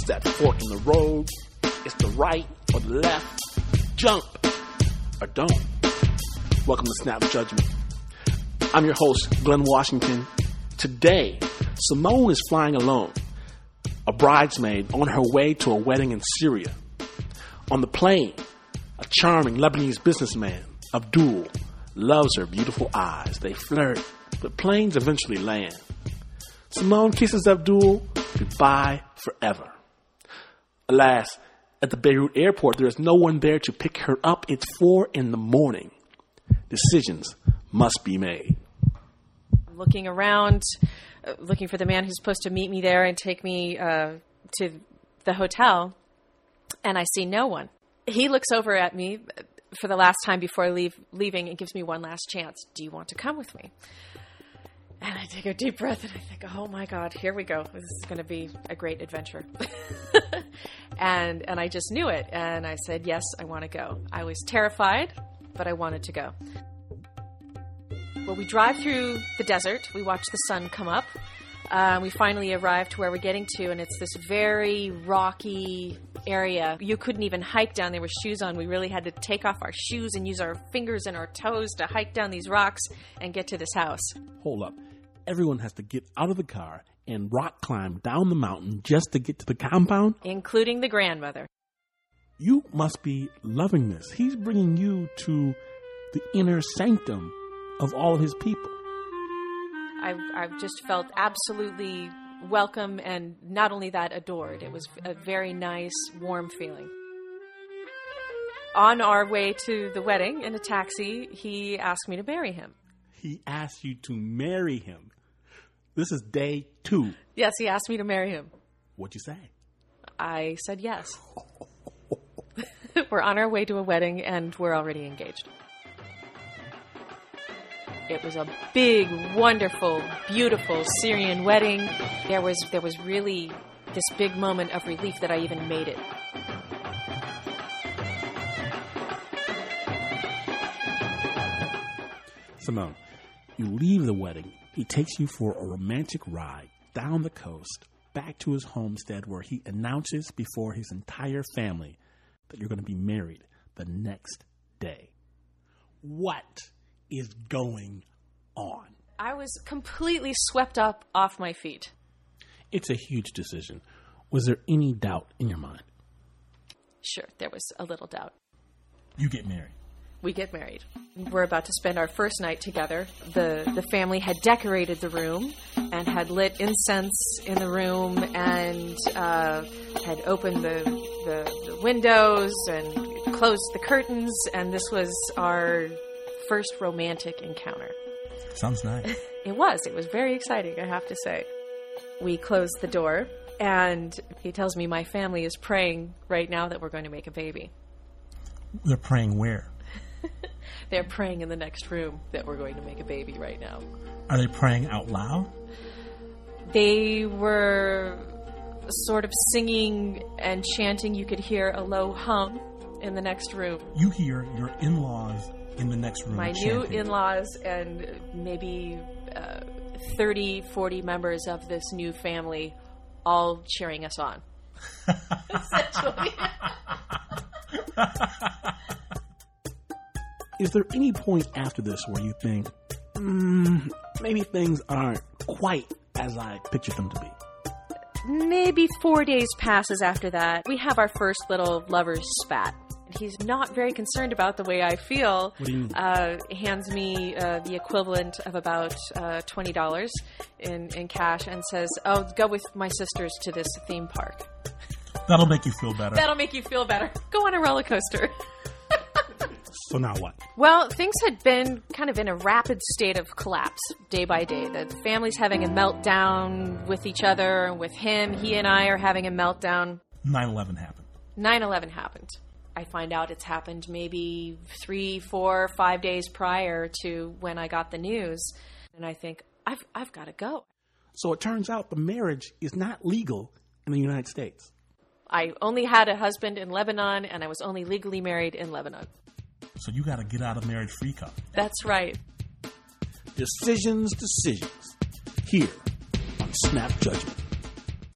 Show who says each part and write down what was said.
Speaker 1: that fork in the road. It's the right or the left. Jump or don't. Welcome to Snap Judgment. I'm your host, Glenn Washington. Today, Simone is flying alone, a bridesmaid on her way to a wedding in Syria. On the plane, a charming Lebanese businessman, Abdul, loves her beautiful eyes. They flirt, but planes eventually land. Simone kisses Abdul goodbye forever. Alas, at the Beirut airport, there is no one there to pick her up. It's 4 a.m. Decisions must be made.
Speaker 2: I'm looking around, looking for the man who's supposed to meet me there and take me to the hotel, and I see no one. He looks over at me for the last time before leaving and gives me one last chance. Do you want to come with me? And I take a deep breath and I think, oh my God, here we go. This is going to be a great adventure. and I just knew it. And I said, yes, I want to go. I was terrified, but I wanted to go. Well, we drive through the desert. We watch the sun come up. We finally arrive to where we're getting to, and it's this very rocky area. You couldn't even hike down there with shoes on. We really had to take off our shoes and use our fingers and our toes to hike down these rocks and get to this house.
Speaker 1: Hold up. Everyone has to get out of the car and rock climb down the mountain just to get to the compound?
Speaker 2: Including the grandmother.
Speaker 1: You must be loving this. He's bringing you to the inner sanctum of all of his people.
Speaker 2: I've just felt absolutely welcome, and not only that, adored. It was a very nice, warm feeling. On our way to the wedding in a taxi, he asked me to marry him.
Speaker 1: He asked you to marry him? This is day 2.
Speaker 2: Yes, he asked me to marry him.
Speaker 1: What'd you say?
Speaker 2: I said yes. We're on our way to a wedding, and we're already engaged. It was a big, wonderful, beautiful Syrian wedding. There was really this big moment of relief that I even made it.
Speaker 1: Simone, you leave the wedding. He takes you for a romantic ride down the coast, back to his homestead, where he announces before his entire family that you're going to be married the next day. What is going on?
Speaker 2: I was completely swept up off my feet.
Speaker 1: It's a huge decision. Was there any doubt in your mind?
Speaker 2: Sure, there was a little doubt.
Speaker 1: You get married.
Speaker 2: We get married. We're about to spend our first night together. The family had decorated the room and had lit incense in the room and had opened the windows and closed the curtains, and this was our first romantic encounter.
Speaker 1: Sounds nice.
Speaker 2: It was very exciting, I have to say. We closed the door, and he tells me my family is praying right now that we're going to make a baby.
Speaker 1: They're praying where?
Speaker 2: They're praying in the next room that we're going to make a baby right now.
Speaker 1: Are they praying out loud?
Speaker 2: They were sort of singing and chanting. You could hear a low hum in the next room.
Speaker 1: You hear your in-laws in the next room
Speaker 2: my
Speaker 1: chanting.
Speaker 2: New in-laws and maybe 30, 40 members of this new family all cheering us on. Essentially.
Speaker 1: Is there any point after this where you think, maybe things aren't quite as I pictured them to be?
Speaker 2: Maybe 4 days passes after that. We have our first little lover's spat. He's not very concerned about the way I feel.
Speaker 1: What do you mean?
Speaker 2: Hands me the equivalent of about $20 in cash and says, oh, go with my sisters to this theme park.
Speaker 1: That'll make you feel better.
Speaker 2: That'll make you feel better. Go on a roller coaster.
Speaker 1: So now what?
Speaker 2: Well, things had been kind of in a rapid state of collapse day by day. The family's having a meltdown with each other, with him. He and I are having a meltdown.
Speaker 1: 9/11 happened.
Speaker 2: 9/11 happened. I find out it's happened maybe 3, 4, 5 days prior to when I got the news. And I think, I've got to go.
Speaker 1: So it turns out the marriage is not legal in the United States.
Speaker 2: I only had a husband in Lebanon, and I was only legally married in Lebanon.
Speaker 1: So you got to get out of marriage free card.
Speaker 2: That's right.
Speaker 1: Decisions. Here on Snap Judgment.